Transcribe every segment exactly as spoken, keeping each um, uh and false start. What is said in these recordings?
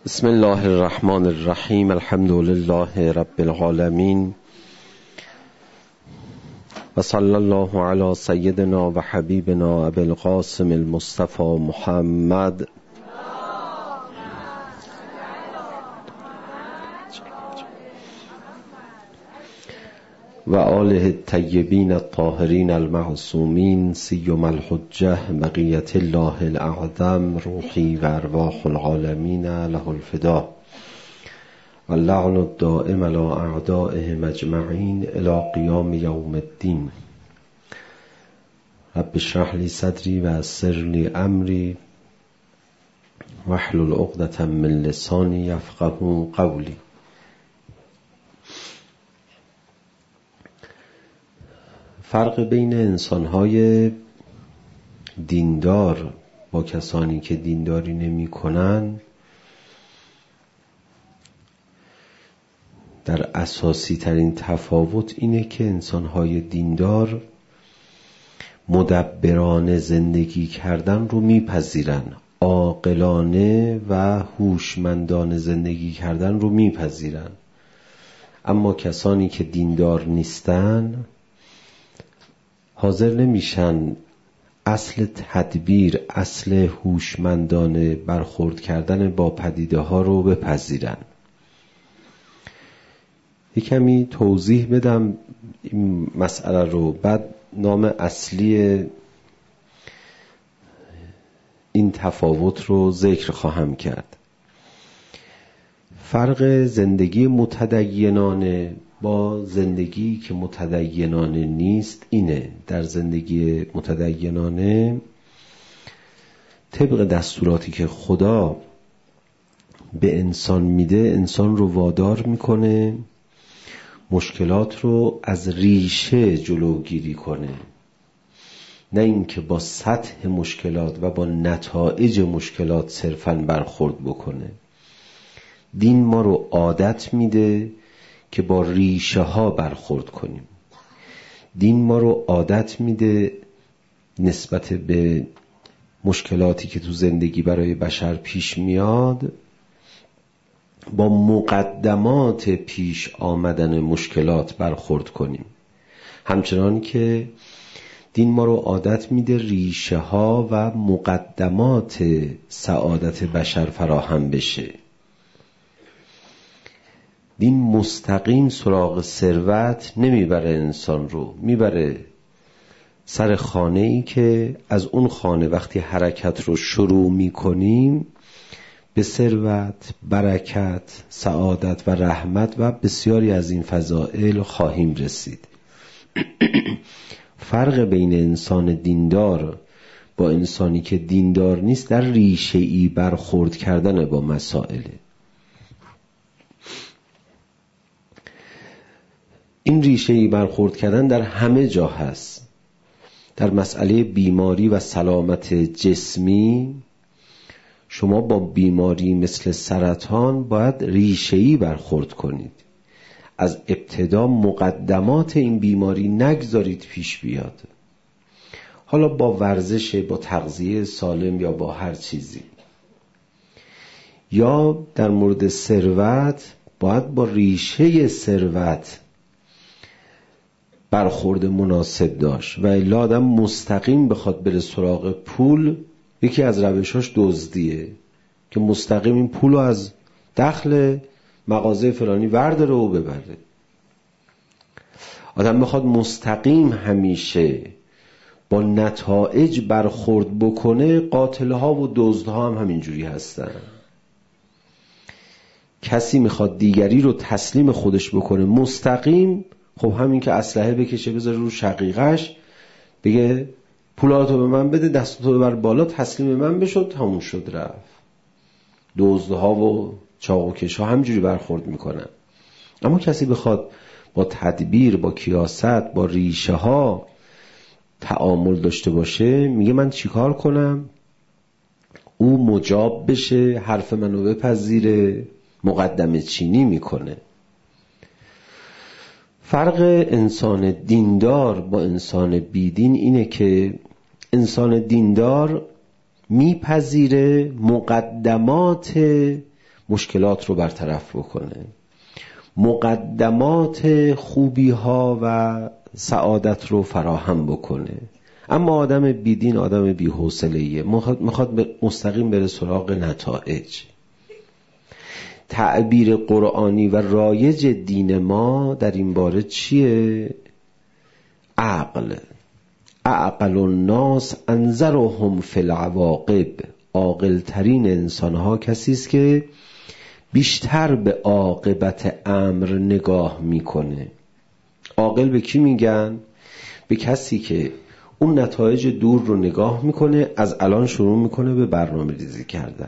بسم الله الرحمن الرحیم. الحمد لله رب العالمین و صلی الله علی سیدنا و حبیبنا ابی القاسم المصطفى محمد و آله الطیبین الطاهرین المعصومین سیما الحجة بقیة الله الاعظم روحی و ارواح العالمین له الفدا و اللعن الدائم علی اعدائهم اجمعین الی قیام یوم الدین. رب اشرح لی صدری و یسر لی امری واحلل عقدة من لسانی یفقهوا قولی. فرق بین انسان‌های دیندار با کسانی که دینداری نمی‌کنند در اساسی ترین تفاوت اینه که انسان‌های دیندار مدبرانه زندگی کردن رو میپذیرن، عاقلانه و هوشمندانه زندگی کردن رو میپذیرن. اما کسانی که دیندار نیستن حاضر نمیشن اصل تدبیر، اصل هوشمندانه برخورد کردن با پدیده ها رو بپذیرن. یک کمی توضیح بدم این مسئله رو، بعد نام اصلی این تفاوت رو ذکر خواهم کرد. فرق زندگی متدینانه با زندگی که متدینانه نیست اینه: در زندگی متدینانه طبق دستوراتی که خدا به انسان میده انسان رو وادار میکنه مشکلات رو از ریشه جلوگیری کنه، نه اینکه با سطح مشکلات و با نتایج مشکلات صرفاً برخورد بکنه. دین ما رو عادت میده که با ریشه ها برخورد کنیم. دین ما رو عادت میده نسبت به مشکلاتی که تو زندگی برای بشر پیش میاد با مقدمات پیش آمدن مشکلات برخورد کنیم. همچنان که دین ما رو عادت میده ریشه ها و مقدمات سعادت بشر فراهم بشه. دین مستقیم سراغ ثروت نمیبره انسان رو، میبره سر خانه ای که از اون خانه وقتی حرکت رو شروع میکنیم به ثروت، برکت، سعادت و رحمت و بسیاری از این فضائل خواهیم رسید. فرق بین انسان دیندار با انسانی که دیندار نیست در ریشه ای برخورد کردن با مسائله. این ریشه ای برخورد کردن در همه جا هست. در مسئله بیماری و سلامت جسمی شما با بیماری مثل سرطان باید ریشه ای برخورد کنید. از ابتدا مقدمات این بیماری نگذارید پیش بیاد، حالا با ورزش، با تغذیه سالم یا با هر چیزی. یا در مورد ثروت باید با ریشه ثروت برخورد مناسب داشت و الا آدم مستقیم بخواد بره سراغ پول، یکی از روشاش دزدیه که مستقیم این پولو از دخل مغازه فلانی ورداره و ببره. آدم بخواد مستقیم همیشه با نتایج برخورد بکنه، قاتلها و دزدها هم همینجوری هستن. کسی میخواد دیگری رو تسلیم خودش بکنه مستقیم، خب همین که اسلحه بکشه بذاره رو شقیقش بگه پولاتو به من بده، دستاتو ببر بالا، تسلیم من بشد، تموم شد رفت. دزدها و چاقوکشها همجوری برخورد میکنن. اما کسی بخواد با تدبیر، با کیاست، با ریشه ها تعامل داشته باشه، میگه من چیکار کنم؟ او مجاب بشه، حرف منو بپذیره، مقدمه چینی میکنه. فرق انسان دیندار با انسان بیدین اینه که انسان دیندار میپذیره مقدمات مشکلات رو برطرف بکنه، مقدمات خوبی ها و سعادت رو فراهم بکنه. اما آدم بیدین آدم بی‌حوصله‌ایه، میخواد مستقیم بره سراغ نتایج. تعبیر قرآنی و رایج دین ما در این باره چیه؟ عقل. اعقل الناس انظرهم فی العواقب. عاقل ترین انسان ها کسی است که بیشتر به عاقبت امر نگاه میکنه. عاقل به کی میگن؟ به کسی که اون نتایج دور رو نگاه میکنه، از الان شروع میکنه به برنامه ریزی کردن.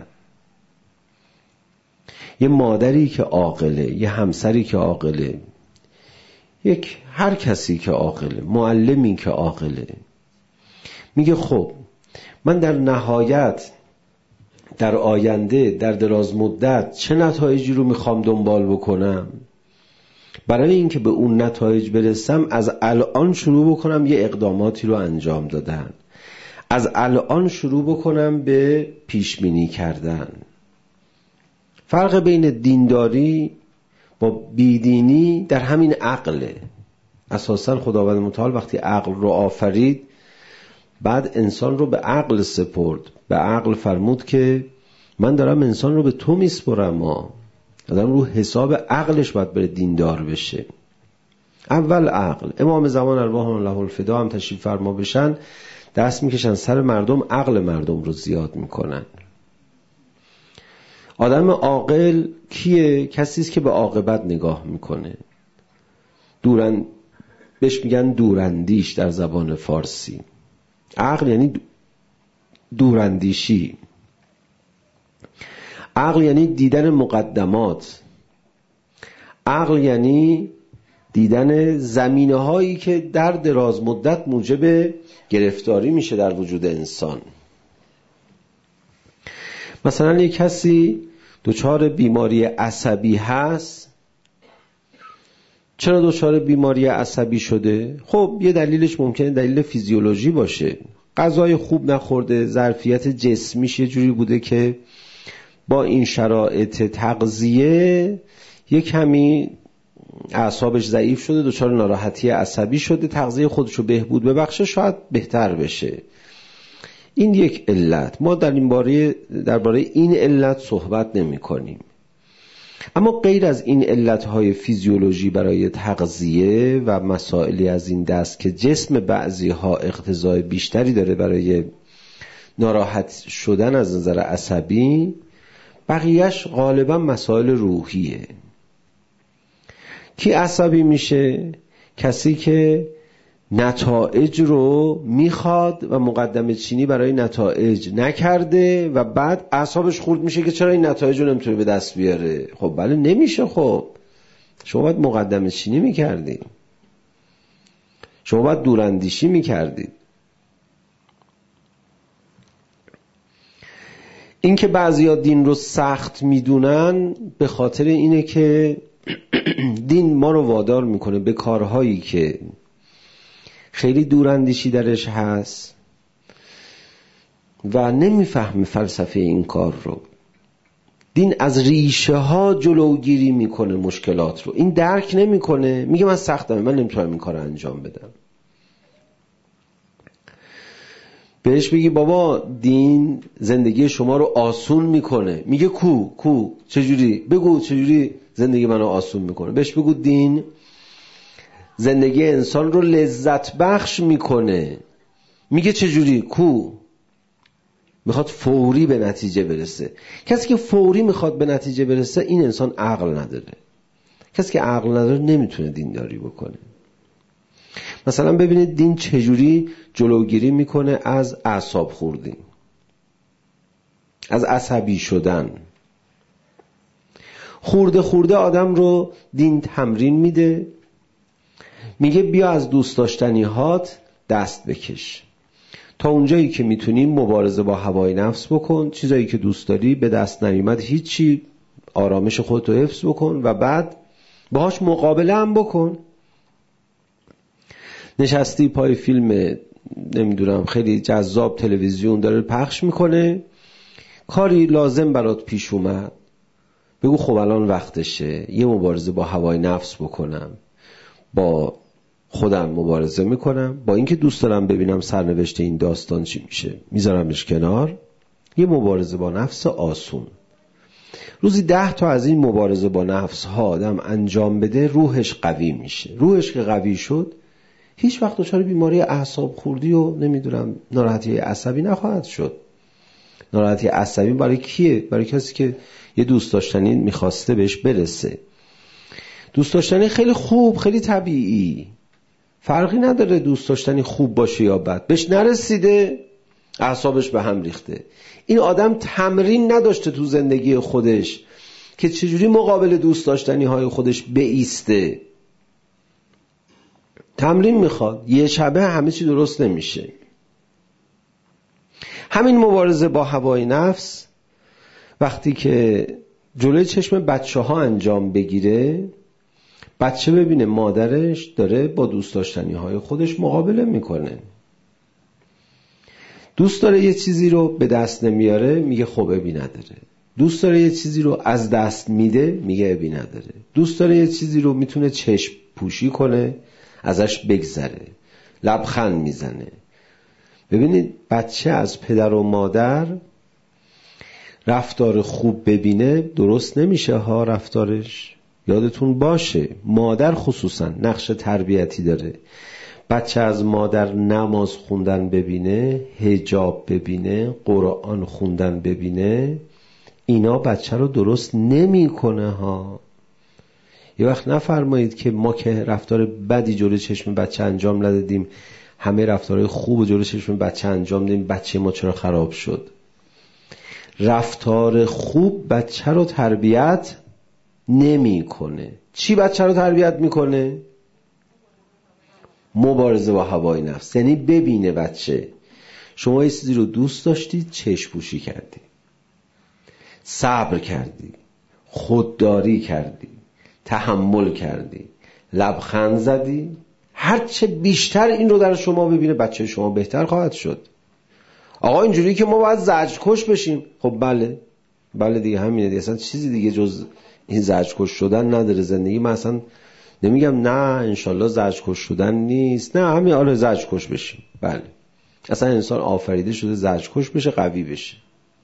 یه مادری که عاقله، یه همسری که عاقله، یک هر کسی که عاقله، معلمی که عاقله، میگه خب من در نهایت در آینده در دراز مدت چه نتایجی رو میخوام دنبال بکنم. برای اینکه به اون نتایج برسم از الان شروع بکنم یه اقداماتی رو انجام دادن، از الان شروع بکنم به پیش بینی کردن. فرق بین دینداری با بیدینی در همین عقله. اساساً خداوند متعال وقتی عقل رو آفرید، بعد انسان رو به عقل سپرد. به عقل فرمود که من دارم انسان رو به تو میسپرم، ما آدم رو حساب عقلش باید بره دیندار بشه. اول عقل. امام زمان ارواحهم له الفدا هم تشریف فرما بشن، دست میکشن سر مردم، عقل مردم رو زیاد میکنن. آدم عاقل کیه؟ کسی است که به عاقبت نگاه میکنه. دورن بهش میگن دوراندیش در زبان فارسی. عقل یعنی دوراندیشی. عقل یعنی دیدن مقدمات. عقل یعنی دیدن زمینه هایی که در دراز مدت موجب گرفتاری میشه در وجود انسان. مثلا یک کسی دچار بیماری عصبی هست. چرا دچار بیماری عصبی شده؟ خب یه دلیلش ممکنه دلیل فیزیولوژی باشه. غذای خوب نخورده، ظرفیت جسمیش یه جوری بوده که با این شرایط تغذیه یک کمی اعصابش ضعیف شده، دچار ناراحتی عصبی شده، تغذیه خودشو بهبود ببخشه شاید بهتر بشه. این یک علت. ما در این باره درباره این علت صحبت نمی کنیم. اما غیر از این علتهای فیزیولوژی برای تغذیه و مسائلی از این دست که جسم بعضی ها اقتضای بیشتری داره برای ناراحت شدن از نظر عصبی، بقیهش غالبا مسائل روحیه. کی عصبی میشه؟ کسی که نتایج رو میخواد و مقدمه چینی برای نتایج نکرده و بعد اعصابش خورد میشه که چرا این نتایج رو نمیتونه به دست بیاره. خب بله نمیشه. خب شما باید مقدمه چینی میکردید، شما باید دوراندیشی میکردید. این که بعضیا دین رو سخت میدونن به خاطر اینه که دین ما رو وادار میکنه به کارهایی که خیلی دوراندیشی درش هست و نمیفهمه فلسفه این کار رو. دین از ریشه ها جلوگیری میکنه مشکلات رو. این درک نمیکنه، میگه من سختمه، من نمیتونم این کار رو انجام بدم. بهش بگی بابا دین زندگی شما رو آسون میکنه، میگه کو کو چجوری؟ بگو چجوری زندگی منو آسون میکنه. بهش بگو دین زندگی انسان رو لذت بخش میکنه، میگه چجوری؟ کو؟ میخواد فوری به نتیجه برسه. کسی که فوری میخواد به نتیجه برسه این انسان عقل نداره. کسی که عقل نداره نمیتونه دینداری بکنه. مثلا ببینید دین چجوری جلوگیری میکنه از اعصاب خوردی، از عصبی شدن. خورده خورده آدم رو دین تمرین میده، میگه بیا از دوست داشتنی هات دست بکش، تا اونجایی که میتونی مبارزه با هوای نفس بکن، چیزایی که دوست داری به دست نیامد هیچی، آرامش خودتو حفظ بکن و بعد باهاش مقابله هم بکن. نشستی پای فیلم نمیدونم خیلی جذاب تلویزیون داره پخش میکنه، کاری لازم برات پیش اومد، بگو خب الان وقتشه یه مبارزه با هوای نفس بکنم، با خودم مبارزه میکنم، با اینکه دوست دارم ببینم سرنوشت این داستان چی میشه میذارمش کنار. یه مبارزه با نفس آسون، روزی ده تا از این مبارزه با نفس ها آدم انجام بده، روحش قوی میشه. روحش که قوی شد هیچ وقت دچار بیماری اعصاب خوردی و نمیدونم ناراحتی عصبی نخواهد شد. ناراحتی عصبی برای کیه؟ برای کسی که یه دوست داشتنی میخواسته بهش برسه. دوست داشتنی خیلی خوب، خیلی طبیعی، فرقی نداره دوست داشتنی خوب باشه یا بد، بهش نرسیده اعصابش به هم ریخته. این آدم تمرین نداشته تو زندگی خودش که چجوری مقابل دوست داشتنی های خودش بایسته. تمرین میخواد، یه شبه همه چی درست نمیشه. همین مبارزه با هوای نفس وقتی که جلوی چشم بچه ها انجام بگیره، بچه ببینه مادرش داره با دوست داشتنی های خودش مقابله میکنه، دوست داره یه چیزی رو به دست نمیاره میگه خب ابی نداره، دوست داره یه چیزی رو از دست میده میگه ابی نداره، دوست داره یه چیزی رو میتونه چشم پوشی کنه ازش بگذره، لبخند میزنه. ببینید بچه از پدر و مادر رفتار خوب ببینه درست نمیشه ها رفتارش. یادتون باشه مادر خصوصا نقش تربیتی داره. بچه از مادر نماز خوندن ببینه، حجاب ببینه، قرآن خوندن ببینه، اینا بچه رو درست نمی کنه ها. یه وقت نفرمایید که ما که رفتار بدی جلوی چشم بچه انجام ندادیم، همه رفتارهای خوب جلوی چشم بچه انجام دادیم، بچه ما چرا خراب شد. رفتار خوب بچه رو تربیت نمی کنه. چی بچه رو تربیت میکنه؟ مبارزه با هوای نفس. یعنی ببینه بچه شما یه چیزی رو دوست داشتید، چشم پوشی کردی، صبر کردی، خودداری کردی، تحمل کردی، لبخند زدی. هرچه بیشتر این رو در شما ببینه بچه شما بهتر خواهد شد. آقا اینجوری که ما باید زجرکش بشیم، خب بله بله دیگه همینه دیگه، اصلا چیزی دیگه جز این زجرکش شدن نداره زندگی. من اصلا نمیگم نه انشالله زجرکش شدن نیست، نه همین آره زجرکش بشیم. بله اصلا انسان آفریده شده زجرکش بشه، قوی بشه.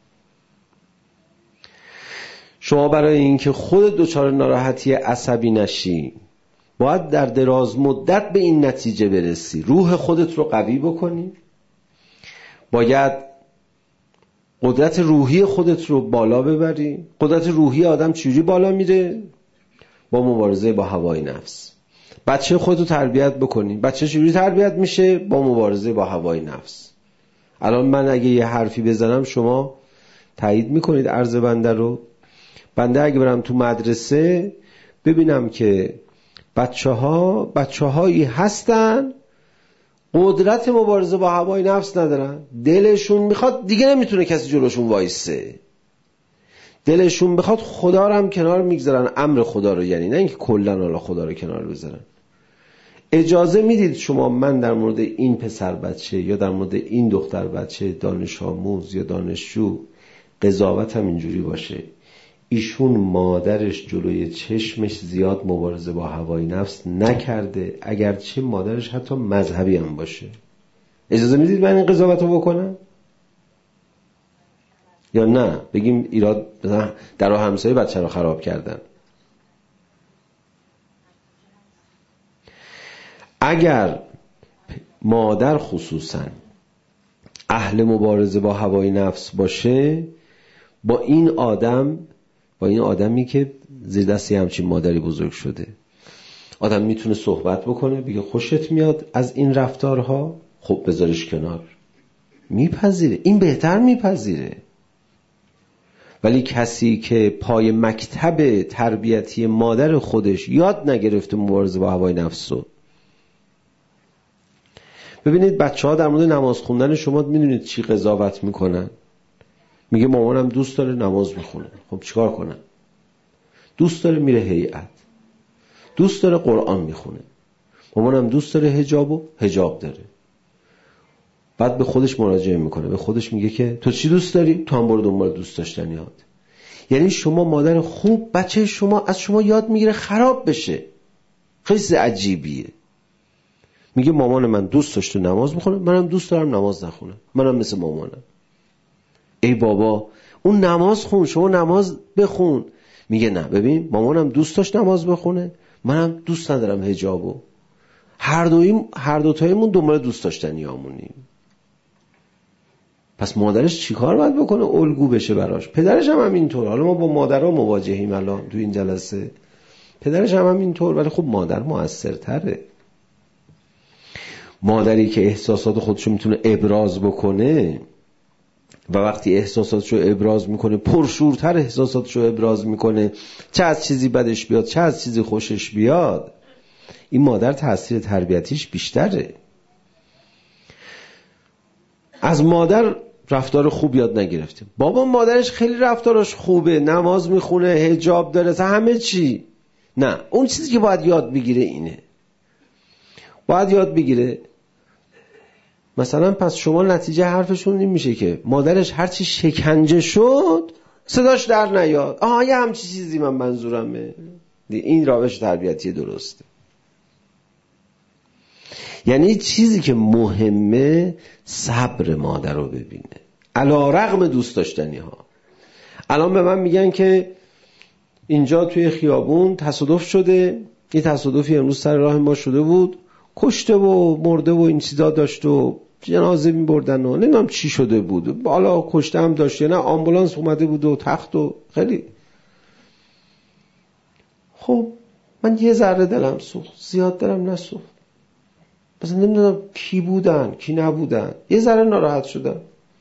شما برای اینکه خود دچار ناراحتی عصبی نشی باید در دراز مدت به این نتیجه برسی، روح خودت رو قوی بکنی، باید قدرت روحی خودت رو بالا ببری. قدرت روحی آدم چجوری بالا میره؟ با مبارزه با هوای نفس. بچه خودتو تربیت بکنی. بچه چجوری تربیت میشه؟ با مبارزه با هوای نفس. الان من اگه یه حرفی بزنم شما تایید میکنید عرض بنده رو. بنده اگه برم تو مدرسه ببینم که بچه ها بچه هایی هستن قدرت مبارزه با هوای نفس ندارن، دلشون میخواد دیگه نمیتونه کسی جلوشون وایسه، دلشون بخواد خدا رو هم کنار میگذارن، امر خدا رو، یعنی نه اینکه کلا حالا خدا رو کنار بذارن. اجازه میدید شما من در مورد این پسر بچه یا در مورد این دختر بچه دانش آموز یا دانشجو قضاوتم اینجوری باشه ایشون مادرش جلوی چشمش زیاد مبارزه با هوای نفس نکرده، اگرچه مادرش حتی مذهبی هم باشه. اجازه میدید من این قضاوت رو بکنم؟ یا نه بگیم ایراد در همسایه بچه رو خراب کردن؟ اگر مادر خصوصا اهل مبارزه با هوای نفس باشه، با این آدم با این آدمی که زیر دستی همچین مادری بزرگ شده، آدم میتونه صحبت بکنه، بگه خوشت میاد از این رفتارها، خب بذارش کنار، میپذیره، این بهتر میپذیره. ولی کسی که پای مکتب تربیتی مادر خودش یاد نگرفته مبارزه با هوای نفس رو، ببینید بچه ها در مورد نماز خوندن شما میدونید چی قضاوت میکنن؟ میگه مامانم دوست داره نماز میخونه، خب چیکار کنم؟ دوست داره میره هیئت، دوست داره قرآن میخونه، مامانم دوست داره حجاب و حجاب داره. بعد به خودش مراجعه میکنه، به خودش میگه که تو چی دوست داری؟ تو هم برو دنبال دوست داشتنیات. یعنی شما مادر خوب، بچه شما از شما یاد میگیره خراب بشه. خیلی عجیبیه. میگه مامان من دوست داشته نماز بخونه، منم دوست دارم نماز نخونم، منم مثل مامانم. ای بابا اون نماز خون، شما نماز بخون. میگه نه ببین مامانم دوست داشت نماز بخونه، منم دوست ندارم حجابو. هر دویم هر دو تایمون دنبال دوست داشتنیامونیم. پس مادرش چیکار باید بکنه؟ الگو بشه براش. پدرش هم همینطور. حالا ما با مادرها مواجهیم الان تو این جلسه. پدرش هم همینطور، ولی خب مادر موثرتره. مادری که احساسات خودشو میتونه ابراز بکنه و وقتی احساساتشو ابراز میکنه پرشورتر احساساتشو ابراز میکنه، چه از چیزی بدش بیاد چه از چیزی خوشش بیاد، این مادر تأثیر تربیتیش بیشتره. از مادر رفتار خوب یاد نگرفته. بابا مادرش خیلی رفتارش خوبه، نماز میخونه، حجاب داره، همه چی. نه، اون چیزی که باید یاد بگیره اینه. باید یاد بگیره مثلا پس شما نتیجه حرفشون این میشه که مادرش هرچی شکنجه شد صداش در نیاد. آها یه همچی چیزی من منظورمه. این روش تربیتی درسته. یعنی چیزی که مهمه صبر مادر رو ببینه علی رغم دوست داشتنی ها. الان به من میگن که اینجا توی خیابون تصادف شده، یه تصادفی امروز سر راه ما شده بود، کشته و مرده و این چیزا داشت و جنازه میبردن و نمیدونم چی شده بود، بالا کشته هم داشت یا نه آمبولانس اومده بود و تخت و خیلی. خب من یه ذره دلم سوخت، زیاد دلم نسوخت. مثلا نمیدونم کی بودن کی نبودن، یه ذره ناراحت شدم.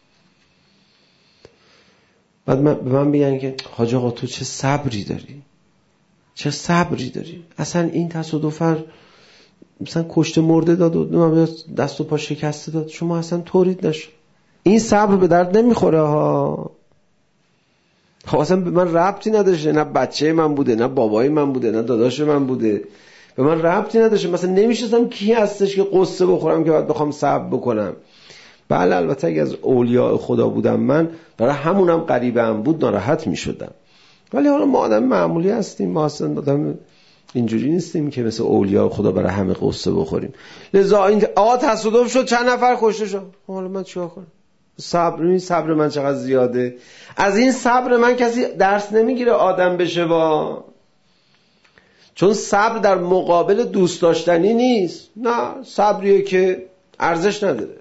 بعد من به من میگن که حاج آقا تو چه صبری داری، چه صبری داری، اصلا این تصادفر مثلا کشته مرده داد و دست و پا شکسته داد، شما اصلا طورید نشد. این صبر به درد نمیخوره ها. خب اصلا به من ربطی نداشته، نه بچه من بوده، نه بابای من بوده، نه داداش من بوده، به من ربطی نداشته. مثلا نمیشستم کی هستش که قصه بخورم که باید بخوام صبر بکنم. بله البته اگه از اولیاء خدا بودم من، برای همونم غریبه هم بود ناراحت میشدم. ولی حالا ما آدم معمولی هستیم، ما اصلا آدم اینجوری نیستیم که مثل اولیاء خدا برای همه قصه بخوریم. لذا این آقا تصادف شد چند نفر کشته شد، حالا من چیکار کنم؟ صبر این صبر من چقدر زیاده. از این صبر من کسی درس نمیگیره آدم بشه وا. چون صبر در مقابل دوست داشتنی نیست. نه، صبریه که ارزش نداره.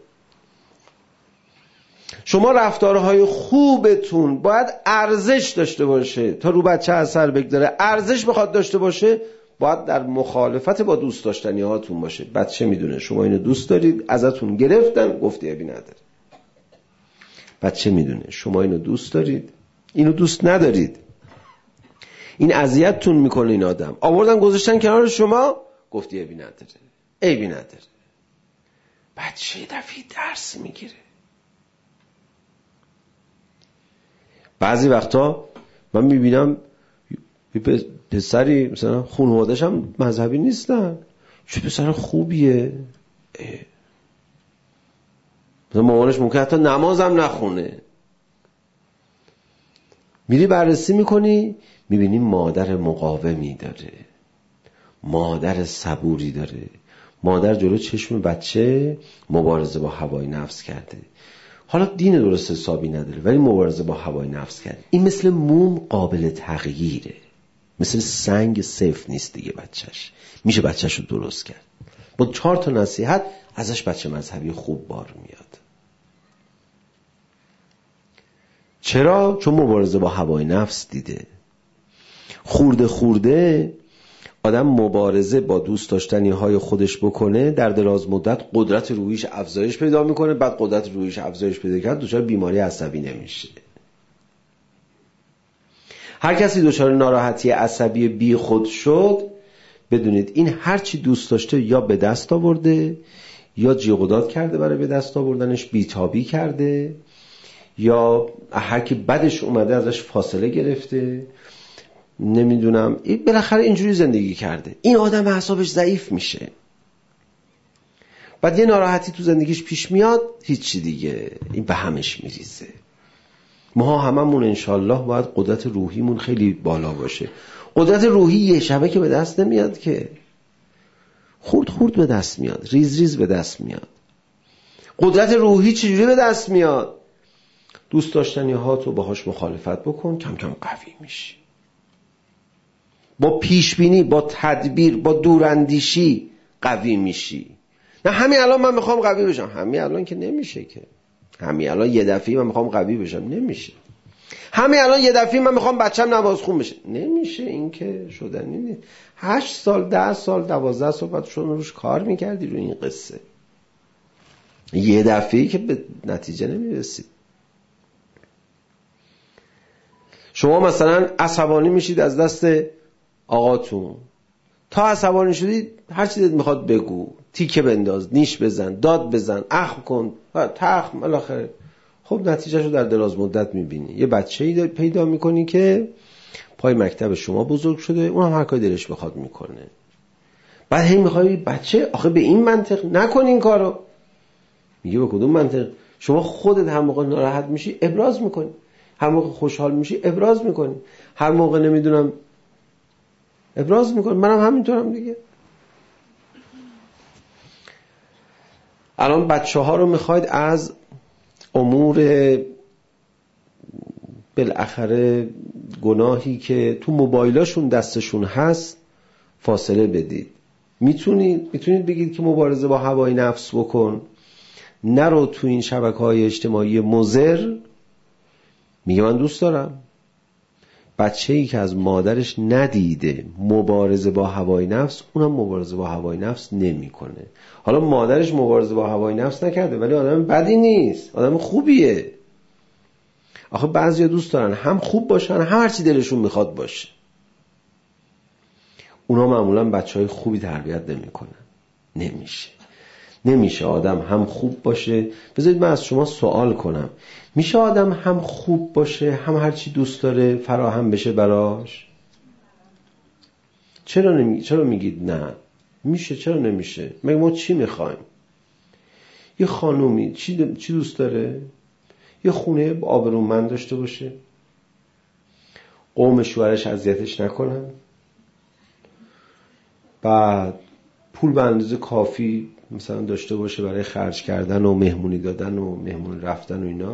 شما رفتارهای خوبتون باید ارزش داشته باشه تا رو بچه اثر بگذاره. ارزش بخواد داشته باشه باید در مخالفت با دوست داشتنی هاتون باشه. بچه میدونه شما اینو دوست دارید، ازتون گرفتن، گفتی ابی نداره. بچه میدونه شما اینو دوست دارید، اینو دوست ندارید، این اذیتتون میکنه، این آدم آوردن گذاشتن کنار شما، گفتی ابی نداره، ابی نداره. بچه دفعه درس میگیره. بعضی وقتا من میبینم پسری مثلا خانواده‌اش هم مذهبی نیستن، چه پسر خوبیه، مثلا مامانش ممکن حتی نماز هم نخونه. میری بررسی میکنی میبینی مادر مقاومی داره، مادر صبوری داره، مادر جلو چشم بچه مبارزه با هوای نفس کرده. حالا دین درست حسابی نداره ولی مبارزه با هوای نفس کرده. این مثل موم قابل تغییره، مثل سنگ صفر نیست دیگه. بچهش میشه بچهش رو درست کرد با چهار تا نصیحت، ازش بچه مذهبی خوب بار میاد. چرا؟ چون مبارزه با هوای نفس دیده. خورده خورده آدم مبارزه با دوست داشتنی های خودش بکنه، در دراز مدت قدرت روحیش افزایش پیدا میکنه. بعد قدرت روحیش افزایش پیدا کرد دچار بیماری عصبی نمیشه. هر کسی دچار ناراحتی عصبی بی خود شد، بدونید این هرچی دوست داشته یا به دست آورده، یا جیغ و داد کرده برای به دست آوردنش، بیتابی کرده، یا هر کی بدش اومده ازش فاصله گرفته، نمیدونم این بالاخره اینجوری زندگی کرده. این آدم اعصابش ضعیف میشه. بعد یه ناراحتی تو زندگیش پیش میاد، هیچی دیگه این به همش میریزه. ما هممون انشالله باید قدرت روحیمون خیلی بالا باشه. قدرت روحی یه شبه که به دست نمیاد که، خورد خورد به دست میاد، ریز ریز به دست میاد. قدرت روحی چجوری به دست میاد؟ دوست داشتنی ها تو باهاش مخالفت بکن، کم کم قوی میشی. با پیشبینی، با تدبیر، با دوراندیشی قوی میشی. نه همین الان من میخوام قوی بشم، همین الان که نمیشه که. همین الان یه دفعه من میخوام قوی بشم، نمیشه. همین الان یه دفعه من میخوام بچم نمازخون بشه، نمیشه. این که شدنی نیست. هشت سال، ده سال، دوازده سال بعد شما روش کار میکردی رو این قصه. یه دفعه که به نتیجه نمیرسید. شما مثلا عصبانی میشید از دست آقاتون، تا عصبانی شدید هر چی دلت میخواد بگو، تیکه بنداز، نیش بزن، داد بزن، اخم کن، تخم، الاخره. خب نتیجهشو در دراز مدت میبینی. یه بچه‌ای پیدا میکنی که پای مکتب شما بزرگ شده، اون هم هر کاری دلش بخواد میکنه. بعد هی میخوای بچه آخه به این منطق نکن این کارو. میگه به کدوم منطق؟ شما خودت هر موقع ناراحت میشی ابراز میکنی، هر موقع خوشحال میشی ابراز میکنی، هر موقع نمیدونم ابراز میکنی. منم همینطورم دیگه. الان بچه ها رو میخواید از امور بالاخره گناهی که تو موبایلاشون دستشون هست فاصله بدید. میتونید میتونید بگید که مبارزه با هوای نفس بکن، نرو تو این شبکه‌های اجتماعی مضر. میگه من دوست دارم. بچه‌ای که از مادرش ندیده مبارزه با هوای نفس، اونم مبارزه با هوای نفس نمیکنه. حالا مادرش مبارزه با هوای نفس نکرده ولی آدم بدی نیست، آدم خوبیه. آخه بعضیا دوست دارن هم خوب باشن هم هر چی دلشون میخواد باشه. اونا معمولا بچهای خوبی تربیت نمیکنن. نمیشه. نمیشه آدم هم خوب باشه. بذارید من از شما سوال کنم، میشه آدم هم خوب باشه هم هر چی دوست داره فراهم بشه براش؟ چرا نمی... چرا میگید نه؟ میشه. چرا نمیشه؟ مگه ما چی میخوایم؟ یه خانومی چی, د... چی دوست داره؟ یه خونه آبرومند داشته باشه، قوم شوهرش اذیتش نکنن، بعد پول به اندازه کافی مثلا داشته باشه برای خرج کردن و مهمونی دادن و مهمون رفتن و اینا.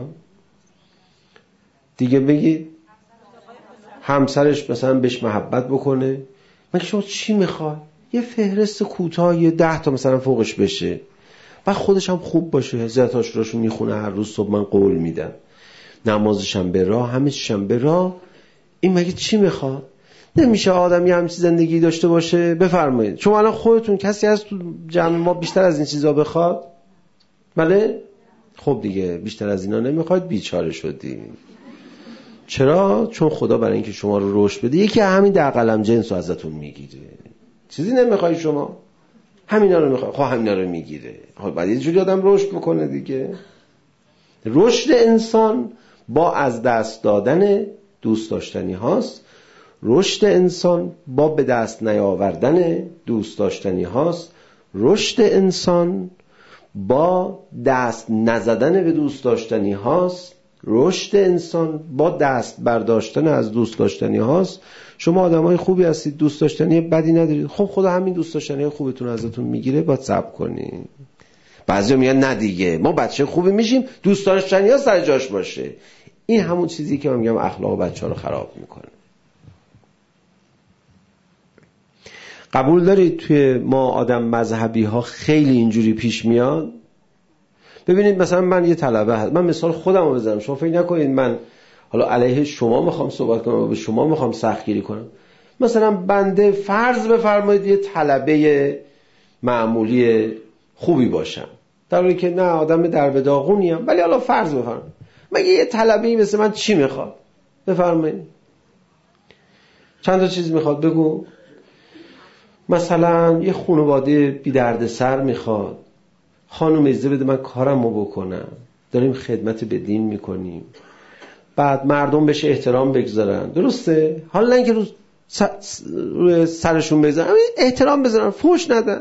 دیگه بگید همسرش مثلا بهش محبت بکنه. مگه شما چی میخوای؟ یه فهرست کوتاه، یه ده تا مثلا فوقش بشه، بعد خودش هم خوب باشه، زیادتاش راشو میخونه، هر روز صبح من قول میدم، نمازش هم به راه، همه چیش هم به راه. این مگه چی میخواد؟ نمیشه آدم یه همچین زندگی داشته باشه؟ بفرمایید شما الان خودتون کسی هست تو جمع ما بیشتر از این چیزا بخواد؟ بله؟ خب دیگه بیشتر از اینا نمیخواد، بیچاره شدی. چرا؟ چون خدا برای اینکه شما رو رشد بده یکی همین در قلم جنس رو ازتون میگیره. چیزی نمیخوای شما، همینا رو میخوای، خب همینا رو میگیره. خب بعد یه جوری آدم رشد بکنه دیگه. رشد انسان با از دست دادن دوست داشتنی هاست. رشد انسان با به دست نیاوردن دوست داشتنی هاست. رشد انسان با دست نزدن به دوست داشتنی هاست. رشد انسان با دست برداشتن از دوست داشتنی هاست. شما آدمای خوبی هستید، دوست داشتنی بدی ندارید، خب خدا همین دوست داشتنی خوبتون ازتون میگیره، باید صبر کنید. بعضیا میگن نه دیگه ما بچه خوبی میشیم، دوست داشتنی ها سر جاش باشه. این همون چیزی که من میگم اخلاق بچه‌ها رو خراب میکنه. قبول دارید توی ما آدم مذهبی ها خیلی اینجوری پیش میاد؟ ببینید مثلا من یه طلبه هست، من مثال خودم رو بزنم، شما فکر نکنید من حالا علیه شما میخوام صحبت کنم و به شما میخوام سختگیری کنم. مثلا بنده فرض بفرمایید یه طلبه معمولی خوبی باشم، در حالی که نه آدم در به داغونی ام، ولی حالا فرض بفرمایید مگه یه طلبه‌ای مثل من چی میخواد؟ بفرمایید چند تا چیز میخواد بگو. مثلا یه خانواده بی درد سر میخواد، خانم اجازه بده من کارمو بکنم، داریم خدمت به دین میکنیم، بعد مردم بهش احترام بگذارن، درسته؟ حالا اینکه رو سرشون بزنن، احترام بزنن، فحش ندن،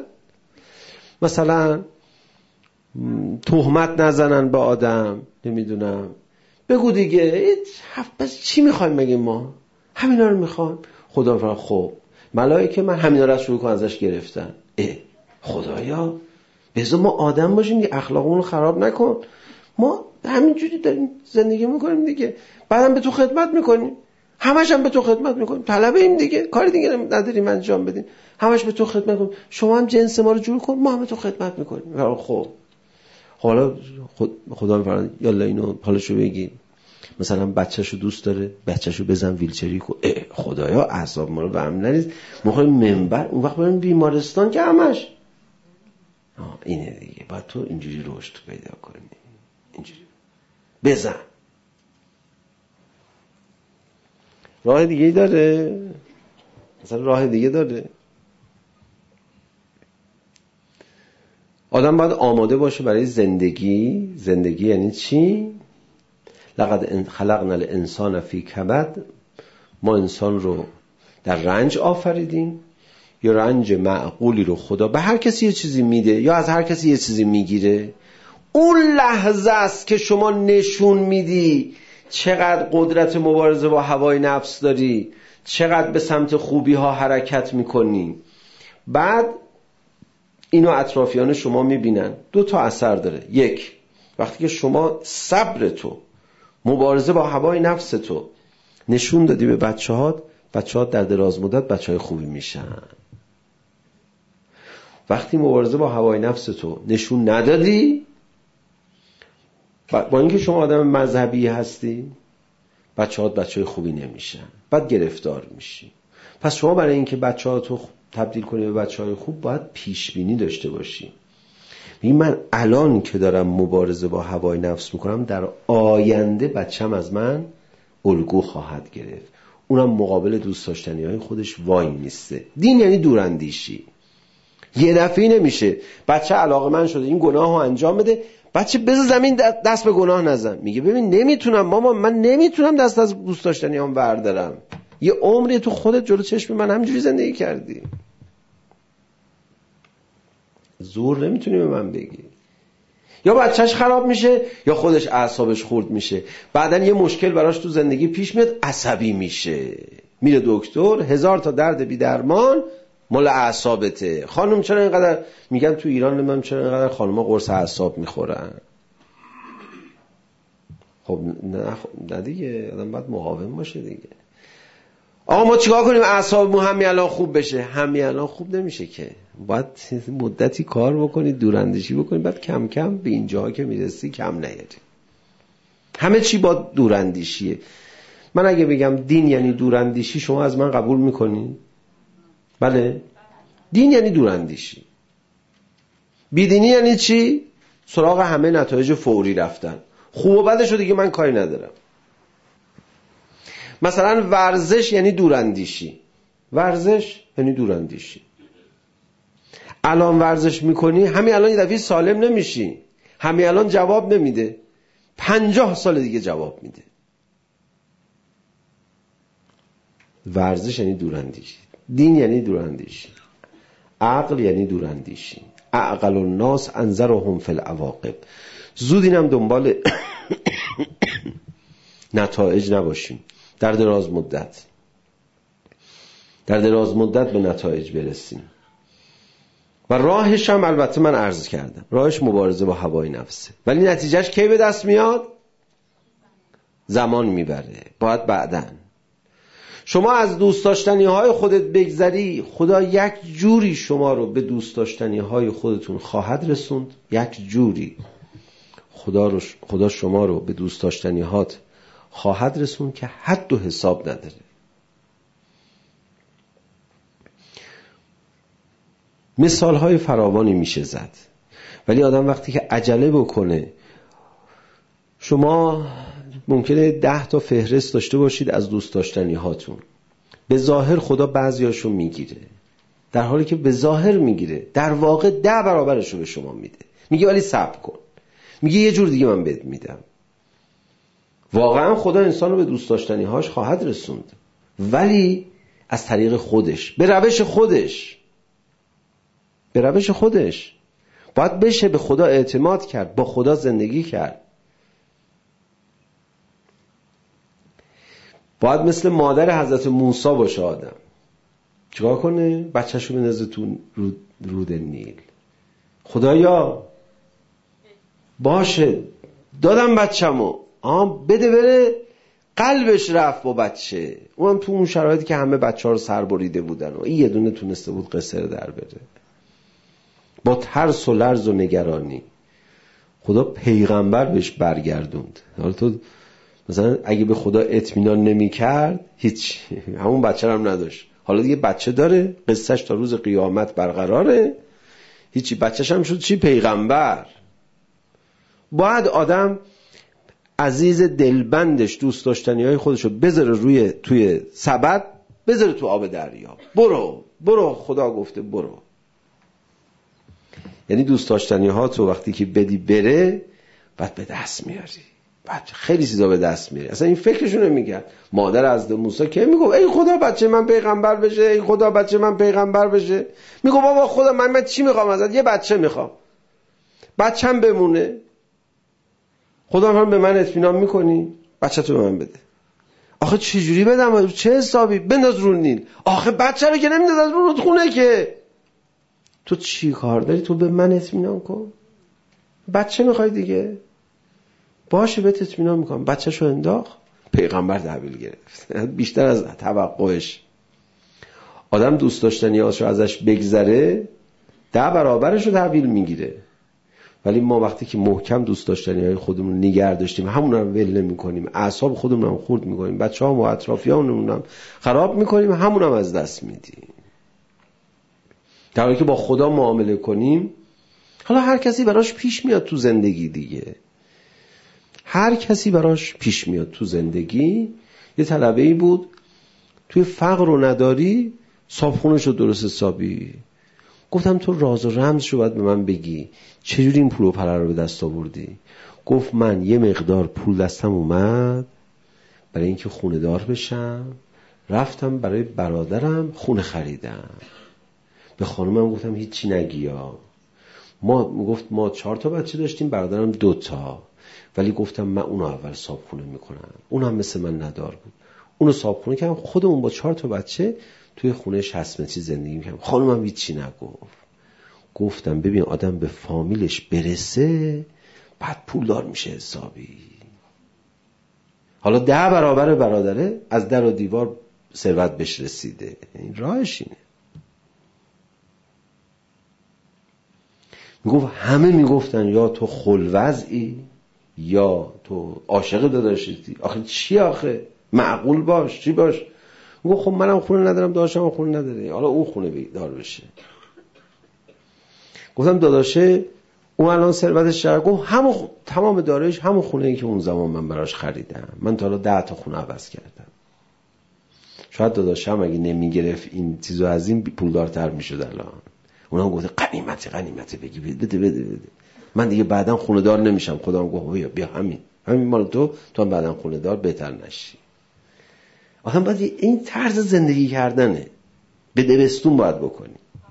مثلا تهمت نزنن به آدم، نمیدونم بگو دیگه بس چی میخوایم مگه ما؟ همینا رو میخوایم. خدا فرا خب ملائکه من همینا رو شروع کن ازش گرفتن. اه خدایا بذار ما آدم باشیم دیگه، اخلاقمون رو خراب نکن. ما همینجوری داریم زندگی میکنیم دیگه، بعدم به تو خدمت میکنیم، همش هم به تو خدمت میکنیم، طلبه ایم دیگه، کاری دیگه نداریم انجام بدیم، همش به تو خدمت کنیم. شما هم جنس ما رو جور کن، ما هم به تو خدمت میکنیم. خب حالا خدا فرا یالا اینو حالشو بگی، مثلا بچه‌شو دوست داره، بچه‌شو بزن ویلچری کو. خدایا اعصاب ما رو به هم نریز، میخوایم منبر اون وقت بریم بیمارستان که همش آه اینه دیگه. باید تو اینجوری رشد پیدا کنی، اینجوری بزن. راه دیگه داره؟ مثلا راه دیگه داره؟ آدم باید آماده باشه برای زندگی. زندگی یعنی چی؟ لقد خلقنا الانسان فی کبد، ما انسان رو در رنج آفریدیم. یا رنج معقولی رو خدا به هر کسی یه چیزی میده یا از هر کسی یه چیزی میگیره. اون لحظه است که شما نشون میدی چقدر قدرت مبارزه با هوای نفس داری، چقدر به سمت خوبی ها حرکت میکنی. بعد اینو اطرافیان شما میبینن. دو تا اثر داره. یک، وقتی که شما صبر تو، مبارزه با هوای نفس تو نشون دادی به بچه هات، بچه هات در دراز مدت بچه های خوبی میشن. وقتی مبارزه با هوای نفس تو نشون ندادی، با اینکه شما آدم مذهبی هستی، بچه هات بچه های خوبی نمیشن، بعد گرفتار میشی. پس شما برای اینکه بچه هاتو تبدیل کنی به بچه های خوب باید پیش بینی داشته باشی. میگم من الان که دارم مبارزه با هوای نفس میکنم، در آینده بچم از من الگو خواهد گرفت، اونم مقابل دوست داشتنی های خودش وای میسته. دین یعنی دوراندیشی. یه دفعه نمیشه بچه علاقه‌مند شده این گناه رو انجام بده، بچه بذار زمین دست به گناه نزن. میگه ببین نمیتونم ماما، من نمیتونم دست از دوست داشتنی هم بردارم. یه عمری تو خودت جلو چشم من همینجوری زندگی کردی، زور نمیتونی به من بگی. یا بچهش خراب میشه یا خودش اعصابش خورد میشه، بعدن یه مشکل براش تو زندگی پیش میاد، عصبی میشه، میره دکتر، هزار تا درد بی درمان مال اعصابته. خانم چرا اینقدر میگن تو ایران نمیدونم چرا اینقدر خانم‌ها قرص اعصاب میخورن؟ خب نه نه دیگه، آدم باید مقاوم باشه دیگه. آقا ما چیکار کنیم اعصابمون همین الان خوب بشه؟ همین الان خوب نمیشه که، باید مدتی کار بکنی، دوراندیشی بکنی، بعد کم کم به اینجاها که میرسی کم نیاری. همه چی با دوراندیشیه. من اگه بگم دین یعنی دوراندیشی، شما از من قبول میکنی؟ بله، دین یعنی دوراندیشی. بیدینی یعنی چی؟ سراغ همه نتایج فوری رفتن، خوب و بدش رو دیگه من کاری ندارم. مثلا ورزش یعنی دوراندیشی. ورزش یعنی دوراندیشی. الان ورزش میکنی، همین الان یه دفعه سالم نمیشی، همین الان جواب نمیده، پنجاه سال دیگه جواب میده. ورزش یعنی دوراندیشی. دین یعنی دوراندیشی. عقل یعنی دوراندیشی. اعقل الناس انظرهم فی العواقب. زود اینم دنبال نتایج نباشیم، در دراز مدت در دراز مدت به نتایج برسیم. و راهش هم البته من عرض کردم، راهش مبارزه با هوای نفسه، ولی نتیجهش کی به دست میاد؟ زمان میبره، باید بعدن. شما از دوست داشتنی های خودت بگذری، خدا یک جوری شما رو به دوست داشتنی های خودتون خواهد رسوند. یک جوری خدا, رو خدا شما رو به دوست داشتنی هات خواهد رسوند که حد و حساب نداره. مثال های فراوانی میشه زد، ولی آدم وقتی که عجله بکنه، شما ممکنه ده تا فهرست داشته باشید از دوست داشتنی هاتون، به ظاهر خدا بعضیاشو میگیره، در حالی که به ظاهر میگیره در واقع ده برابرشو به شما میده. میگه ولی صبر کن، میگه یه جور دیگه من بهت میدم. واقعا خدا انسان رو به دوست داشتنی هاش خواهد رسوند، ولی از طریق خودش، به روش خودش به روش خودش باید بشه به خدا اعتماد کرد، با خدا زندگی کرد. باید مثل مادر حضرت موسی باشه آدم. چیکار کنه؟ بچه‌شو بندازه تو رود, رود نیل. خدایا باشه دادم بچه‌مو، آ بده بره. قلبش رفت با بچه. اونم تو اون شرایطی که همه بچه‌ها رو سر بریده بودن و این یه دونه تونسته بود قصه رو در بره. با ترس و لرز و نگرانی خدا پیغمبر بهش برگردوند. حالا تو مثلا اگه به خدا اطمینان نمی کرد هیچ، همون بچه هم نداشت، حالا دیگه بچه داره، قصهش تا روز قیامت برقراره، هیچی، بچهش هم شد چی؟ پیغمبر. باید آدم عزیز دلبندش، دوست داشتنی های خودشو بذاره روی توی سبد، بذاره تو آب دریا، برو برو خدا گفته برو. یعنی دوست داشتنی ها تو وقتی که بدی بره بعد به دست میاری، بعد خیلی چیزا به دست میاری. اصلا این فکرشو نمیکرد. مادر از موسی که میگفت ای خدا بچه من پیغمبر بشه، ای خدا بچه من پیغمبر بشه، میگفت بابا خدا من من چی میخوام ازت؟ یه بچه میخوام، بچه‌م بمونه. خدا هم به من اطمینان میکنی؟ بچه تو به من بده. آخه چجوری بدم؟ چه حسابی؟ بنداز رو نیل. آخه بچه رو که نمینداز از رو رودخونه که. تو چی کار داری؟ تو به من اطمینان کن. بچه میخوای دیگه؟ باشه بهت اطمینان میکنم. بچه‌شو انداخت. پیغمبر تحویل گرفت. بیشتر از توقعش. آدم دوست داشتنیاشو ازش بگذره ده برابرش رو تحویل میگیره. ولی ما وقتی که محکم دوست داشتنی‌های خودمون نگه داشتیم، همون رو ول نمی‌کنیم، اعصاب خودمون هم خورد می‌کنیم، بچه‌ها و اطرافیانمون هم خراب می‌کنیم، همون هم از دست میدیم. در حالی که با خدا معامله کنیم، حالا هر کسی براش پیش میاد تو زندگی دیگه. هر کسی براش پیش میاد تو زندگی. یه طلبه‌ای بود توی فقر و نداری صابخونه‌شو درست حسابی. گفتم تو راز و رمزشو باید به من بگی، چجوری این پول و پله رو به دست آوردی؟ گفت من یه مقدار پول دستم اومد برای اینکه خونه دار بشم، رفتم برای برادرم خونه خریدم. به خانومم گفتم هیچی نگیا. ما گفت ما چهار تا بچه داشتیم، برادرم دو تا، ولی گفتم من اونو اول صابخونه میکنم. اونم مثل من ندار بود، اونو صابخونه کردم، خودمون با چهار تا بچه توی خونه شصت متری زندگی میکنم. خانومم هیچی نگفت. گفتم ببین آدم به فامیلش برسه بعد پولدار میشه حسابی. حالا ده برابر برادره از در و دیوار ثروت بهش رسیده. این راهش اینه. میگفت همه میگفتن یا تو خلوزی یا تو عاشق داداشتی. آخه چی آخه؟ معقول باش، چی باش؟ میگفت خب منم خونه ندارم، داداشم خونه نداره، حالا اون خونه دار بشه. گفتم داداشه اون الان ثروتش چقدر؟ گفت همون خ... تمام داراییش همون خونه‌ای که اون زمان من براش خریدم. من تا حالا ده تا خونه عوض کردم. شاید داداشم اگه نمیگرفت این چیزو از این پولدارتر میشد الان. اونم گفت غنیمت غنیمت بگی بده بده بده. من دیگه بعداً خونه دار نمیشم. خودم گفت بیا بیا همین همین مال تو، تو هم بعداً خونه دار بهتر نشی. آدم باید این طرز زندگی کردنه. به دبستون باید بکنی.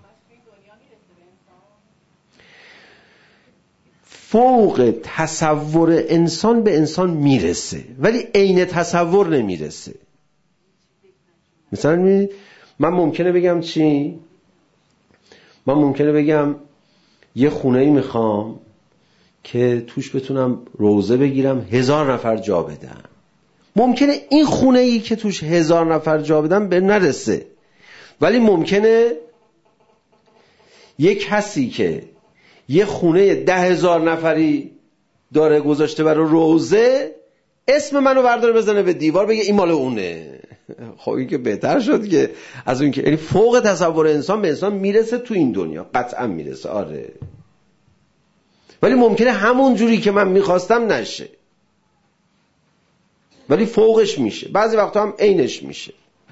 فوق تصور انسان به انسان میرسه ولی عین تصور نمیرسه. مثلا من ممکنه بگم چی؟ من ممکنه بگم یه خونه‌ای میخوام که توش بتونم روزه بگیرم، هزار نفر جا بدم. ممکنه این خونه‌ای که توش هزار نفر جا بدم به نرسه، ولی ممکنه یک کسی که یه خونه ده هزار نفری داره گذاشته برای روزه، اسم منو برداره بزنه به دیوار بگه این مال اونه. خب این که بهتر شد که از اون که، یعنی فوق تصور انسان به انسان میرسه تو این دنیا، قطعا میرسه. آره، ولی ممکنه همون جوری که من میخواستم نشه، ولی فوقش میشه. بعضی وقتا هم عینش میشه.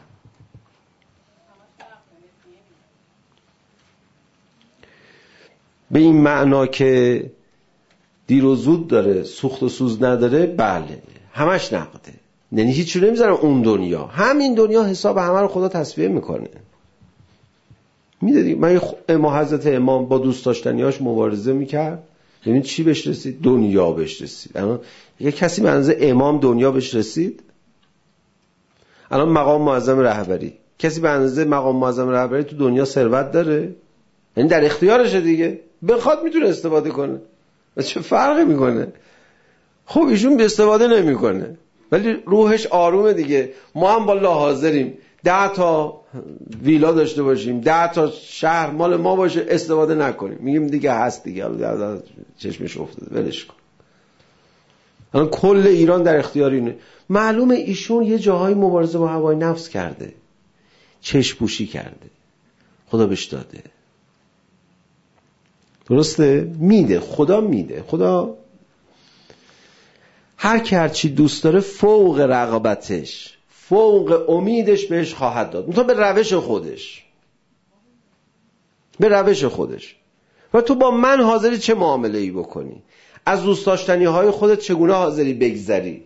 به این معنا که دیر و زود داره، سوخت و سوز نداره، بله همش نقده. یعنی هیچ چیزی نمیذارم اون دنیا، همین دنیا حساب همه رو خدا تصفیه میکنه. میدونی من امام حضرت امام با دوست داشتنیاش مبارزه میکرد، ببین چی بهش رسید؟ دنیا بهش رسید. اما یه کسی به اندازه امام دنیا بهش رسید؟ الان مقام معظم رهبری، کسی به اندازه مقام معظم رهبری تو دنیا ثروت داره؟ یعنی در اختیارشه دیگه، بخواد میتونه استفاده کنه. چه فرقی میکنه؟ خب ایشون به استفاده نمیکنه ولی روحش آرومه دیگه. ما هم والله حاضریم ده تا ویلا داشته باشیم، ده تا شهر مال ما باشه، استفاده نکنیم. میگیم دیگه هست دیگه، حالا چشمش افتاده ولش کن. الان کل ایران در اختیار اینه. معلومه ایشون یه جاهای مبارزه با هوای نفس کرده، چشم پوشی کرده، خدا بهش داده. درسته؟ میده، خدا میده. خدا هر کی هر چی دوست داره فوق رغبتش، فوق امیدش بهش خواهد داد، مثلا به روش خودش، به روش خودش. و تو با من حاضری چه معامله ای بکنی؟ از دوست داشتنی های خودت چگونه حاضری بگذری؟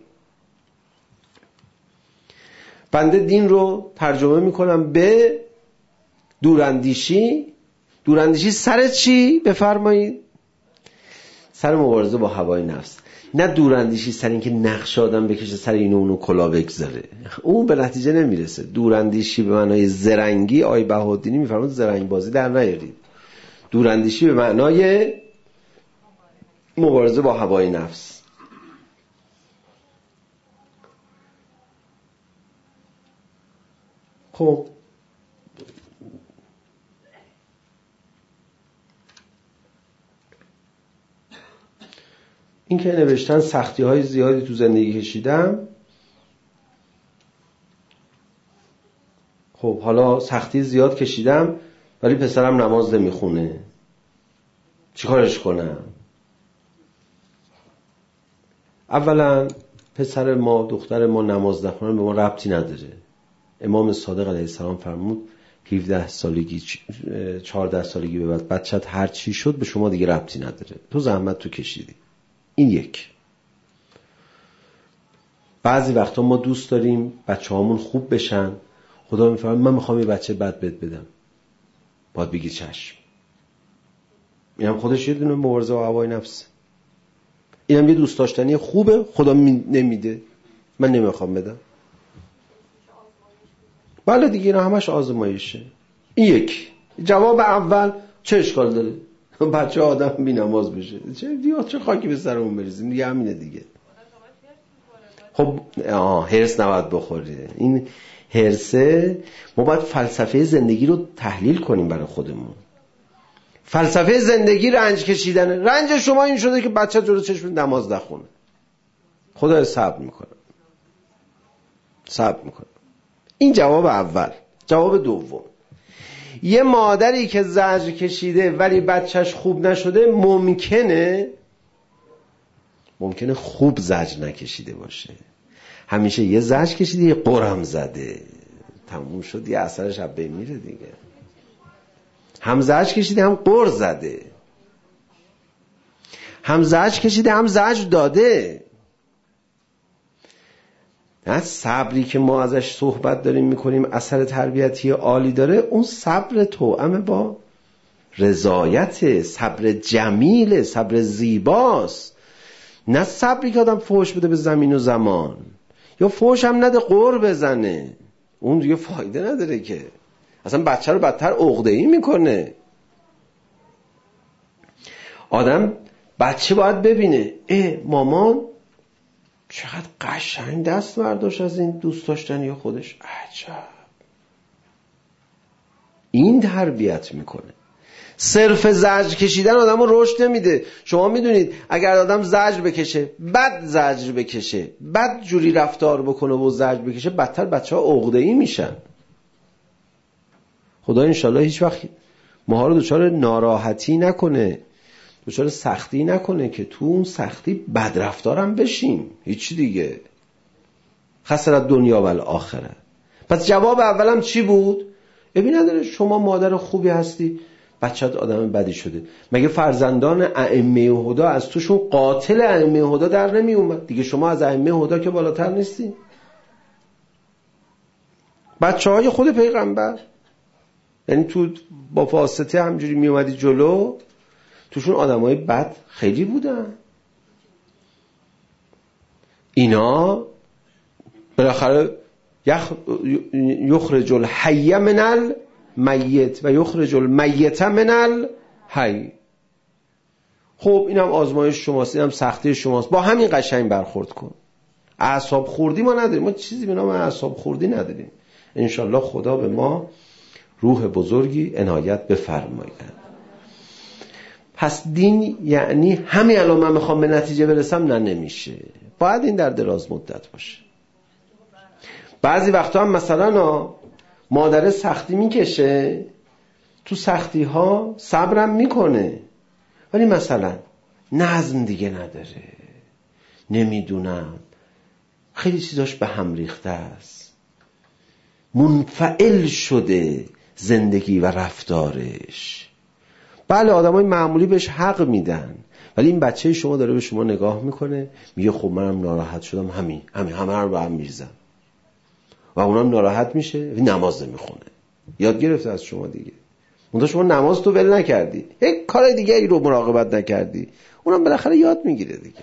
بنده دین رو ترجمه میکنم به دوراندیشی. دوراندیشی سر چی؟ بفرمایید. سر مبارزه با هوای نفس. نه دوراندیشی سر این که نقش آدم بکشه سر اینو اونو کلا بگذاره، اون به نتیجه نمیرسه. دوراندیشی به معنای زرنگی، آی بهاءالدینی میفرماد زرنگ بازی در نیارید. دوراندیشی به معنای مبارزه با هوای نفس. خب این که نوشتن سختی های زیادی تو زندگی کشیدم، خب حالا سختی زیاد کشیدم ولی پسرم نماز نمیخونه، چیکارش کنم؟ اولا پسر ما دختر ما نماز نخونن به ما ربطی نداره. امام صادق علیه السلام فرمود هفده سالگی چهارده سالگی به بعد بچت هر چی شد به شما دیگه ربطی نداره، تو زحمت تو کشیدی. این یک. بعضی وقتا ما دوست داریم بچه هامون خوب بشن، خدا میفرماید من میخوام یه بچه بد بد بدم، باید بگی چشم. اینم خودش یه دونه مبارزه با هوای نفس. اینم یه دوست داشتنی خوبه، خدا نمیده، من نمیخوام بدم. بله دیگه اینا همش آزمایشه. این یک. جواب اول چه اشکال داره؟ بچه آدم بی نماز بشه، چه دیگه چه خاکی به سرمون بریزیم دیگه، همینه دیگه. خب آه هرس نباید بخوره. این هرسه ما باید فلسفه زندگی رو تحلیل کنیم برای خودمون. فلسفه زندگی رنج کشیدنه. رنج شما این شده که بچه جلو چشم نماز نخونه. خدا صبر میکنه، صبر میکنه. این جواب اول. جواب دوم، یه مادری که زجر کشیده ولی بچهش خوب نشده ممکنه ممکنه خوب زجر نکشیده باشه. همیشه یه زجر کشیده یه قرم زده، تموم شد، یه اثرش از بین میره دیگه. هم زجر کشیده هم قر زده، هم زجر کشیده هم زجر داده. نه صبری که ما ازش صحبت داریم میکنیم اثر تربیتی عالی داره، اون صبر توأم با رضایت، صبر جمیل، صبر زیباست. نه صبری که آدم فحش بده به زمین و زمان، یا فحش هم نده قر بزنه، اون دیگه فایده نداره که، اصلا بچه رو بدتر عقده‌ای میکنه. آدم بچه باید ببینه اه مامان چقدر قشنگ دست برداشت از این دوست داشتنی خودش، عجب. این تربیت میکنه. صرف زجر کشیدن آدم رو رشد نمیده. شما میدونید اگر آدم زجر بکشه، بد زجر بکشه، بد جوری رفتار بکنه و زجر بکشه، بدتر بچه ها عقده‌ای میشن. خدا انشالله هیچ وقت ما رو دچار ناراحتی نکنه، دچار سختی نکنه که تو اون سختی بد رفتارم بشیم. هیچ دیگه. خسرت دنیا و الاخره. پس جواب اولم چی بود؟ ببین نداره شما مادر خوبی هستی، بچت آدم بدی شده، مگه فرزندان ائمه هدی از توشون قاتل ائمه هدی در نمی اومد دیگه؟ شما از ائمه هدی که بالاتر نیستی؟ بچه های خود پیغمبر، یعنی تو با واسطه همجوری می اومدی جلو، توشون آدم های بد خیلی بودن. اینا بالاخره یخرج الحی من المیت و یخرج المیت من الحی. خب اینم آزمایش شماست، اینم سختی شماست، با همین قشنگ برخورد کن. اعصاب خوردی ما نداریم، ما چیزی به نام اعصاب خوردی نداریم. انشالله خدا به ما روح بزرگی عنایت بفرماید. پس دین یعنی همین الان من میخوام به نتیجه برسم، نه نمیشه، باید این در دراز مدت باشه. بعضی وقتا هم مثلا مادر سختی میکشه، تو سختی ها صبرم میکنه، ولی مثلا نظم دیگه نداره، نمیدونم خیلی چیزاش به هم ریخته است، منفعل شده زندگی و رفتارش. بله آدمای معمولی بهش حق میدن، ولی این بچه شما داره به شما نگاه میکنه میگه خب منم ناراحت شدم، همین همین همه رو به هم میریزم، و اونم ناراحت میشه، نماز نمیخونه. یاد گرفته از شما دیگه. اونجا شما نماز تو ول نکردی، یک کار دیگه ای رو مراقبت نکردی، اونم بالاخره یاد میگیره دیگه.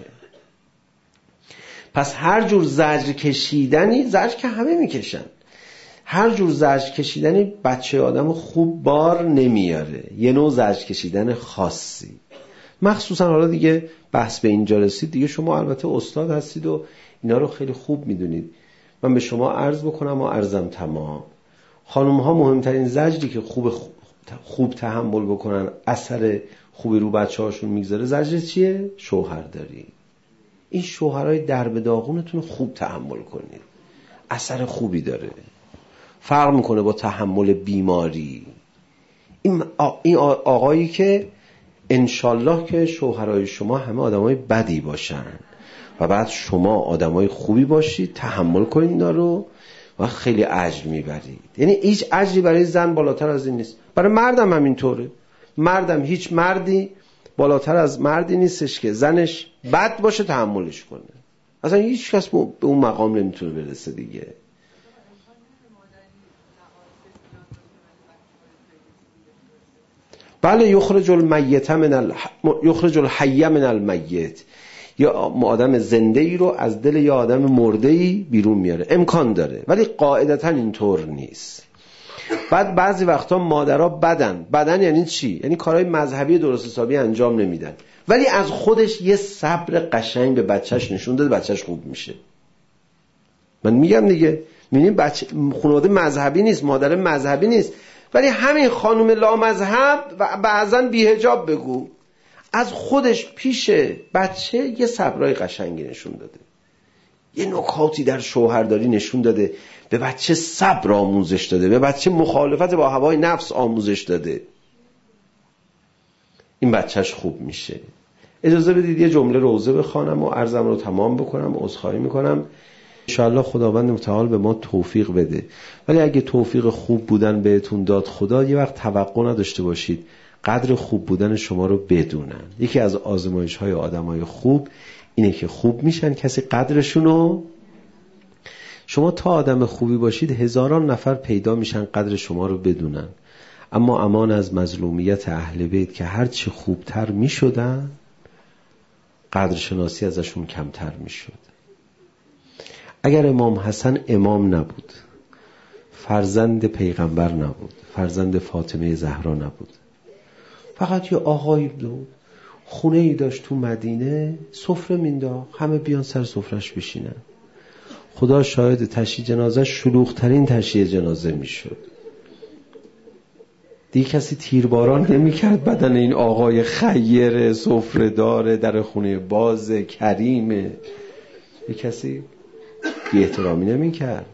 پس هر جور زجر کشیدنی، زجر که همه میکشن، هر جور زجر کشیدنی بچه آدم خوب بار نمیاره، یه نوع زجر کشیدن خاصی. مخصوصا حالا دیگه بحث به اینجا رسید دیگه، شما البته استاد هستید و اینا رو خیلی خوب میدونید. من به شما عرض بکنم و عرضم تمام. خانم ها مهمترین زجری که خوب خوب تحمل بکنن، اثر خوبی رو بچه هاشون میگذاره، زجر چیه؟ شوهرداری. این شوهرای درب داغونتون خوب تحمل کنید، اثر خوبی داره، فرق میکنه با تحمل بیماری. این آقایی که انشالله که شوهرای شما همه آدمای بدی باشن و بعد شما آدمای خوبی باشید، تحمل کنید اینا رو و خیلی اجر میبرید. یعنی هیچ اجری برای زن بالاتر از این نیست. برای مردم هم اینطوره. مردم هیچ مردی بالاتر از مردی نیستش که زنش بد باشه تحملش کنه. اصلا هیچ کس به اون مقام نمیتونه برسه دیگه. بله یخرج المیت من ال... یخرج الحی من المیت، یا آدم زنده ای رو از دل یا آدم مرده ای بیرون میاره، امکان داره، ولی قاعدتا اینطور نیست. بعد بعضی وقتا مادرها بدن. بدن یعنی چی؟ یعنی کارهای مذهبی درست حسابی انجام نمیدن، ولی از خودش یه صبر قشنگ به بچهش نشون داده، بچهش خوب میشه. من میگم دیگه، میبینید بچه خانواده مذهبی نیست، مادر مذهبی نیست، ولی همین خانم لامذهب و بعضا بی‌حجاب بگو، از خودش پیش بچه یه صبرای قشنگی نشون داده، یه نکاتی در شوهرداری نشون داده، به بچه صبر آموزش داده، به بچه مخالفت با هوای نفس آموزش داده. این بچهش خوب میشه. اجازه بدید یه جمله روزه بخوانم و عرضم رو تمام بکنم و عذرخواهی میکنم. انشاءالله خداوند متعال به ما توفیق بده. ولی اگه توفیق خوب بودن بهتون داد خدا، یه وقت توقع نداشته باشید قدر خوب بودن شما رو بدونن. یکی از آزمایش های آدم های خوب اینه که خوب میشن، کسی قدرشونو، شما تا آدم خوبی باشید هزاران نفر پیدا میشن قدر شما رو بدونن، اما امان از مظلومیت اهل بیت که هرچی خوبتر میشدن قدرشناسی ازشون کمتر میشد. اگر امام حسن امام نبود، فرزند پیغمبر نبود، فرزند فاطمه زهرا نبود، فقط یه آقایی بود، خونه ای داشت تو مدینه، سفره مینداخت، همه بیان سر سفرش بشینن، خدا شاهد تشییع جنازه شلوغ ترین تشییع جنازه میشد. دیگه کسی تیرباران نمی کرد بدن این آقای خیر سفره داره در خونه باز کریمه، یه کسی بی احترامی نمی کرد.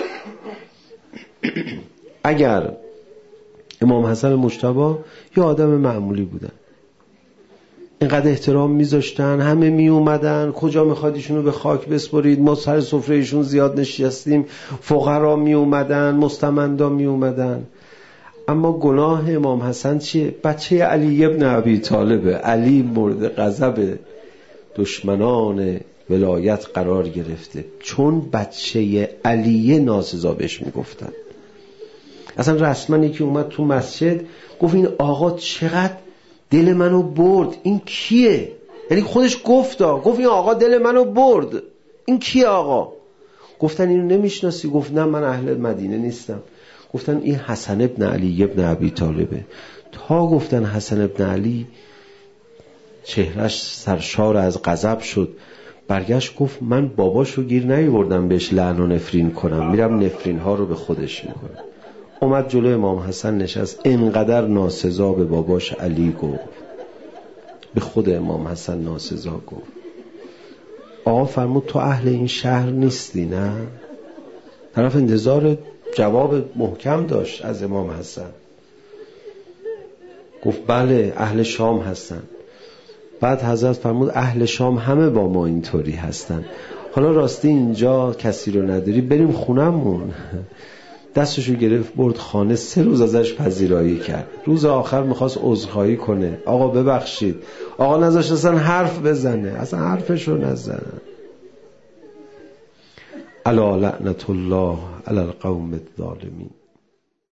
اگر امام حسن مجتبی یه آدم معمولی بودن، اینقدر احترام میذاشتن، همه می اومدن، کجا میخواد ایشونو به خاک بسپرید، ما سر سفره ایشون زیاد نشستیم، فقرا می اومدن، مستمندا می اومدن. اما گناه امام حسن چیه؟ بچه علی ابن ابی طالبه. علی مورد غضب دشمنان ولایت قرار گرفته چون بچه علیه ناسزا بهش میگفتن. اصلا رسما یکی اومد تو مسجد گفت این آقا چقدر دل منو برد، این کیه؟ یعنی خودش گفتا، گفت این آقا دل منو برد، این کیه آقا؟ گفتن اینو نمیشناسی؟ گفت نه من اهل مدینه نیستم. گفتن این حسن ابن علی ابن ابی طالبه. تا گفتن حسن ابن علی چهرش سرشار از غضب شد، برگشت گفت من باباشو گیر نیاوردم بهش لعن و نفرین کنم، میرم نفرین ها رو به خودش میکنم. اومد جلو امام حسن نشست، اینقدر ناسزا به باباش علی گفت، به خود امام حسن ناسزا گفت. آقا فرمود تو اهل این شهر نیستی؟ نه. طرف انتظار جواب محکم داشت از امام حسن. گفت بله اهل شام هستن. بعد حضرت فرمود اهل شام همه با ما اینطوری هستن، حالا راستی اینجا کسی رو نداری بریم خونمون. دستشو گرفت برد خانه، سه روز ازش پذیرایی کرد. روز آخر میخواست عذرخواهی کنه، آقا ببخشید، آقا نذاشت اصلا حرف بزنه، اصلا حرفشو نزن. الا لعنت الله علی القوم الظالمین.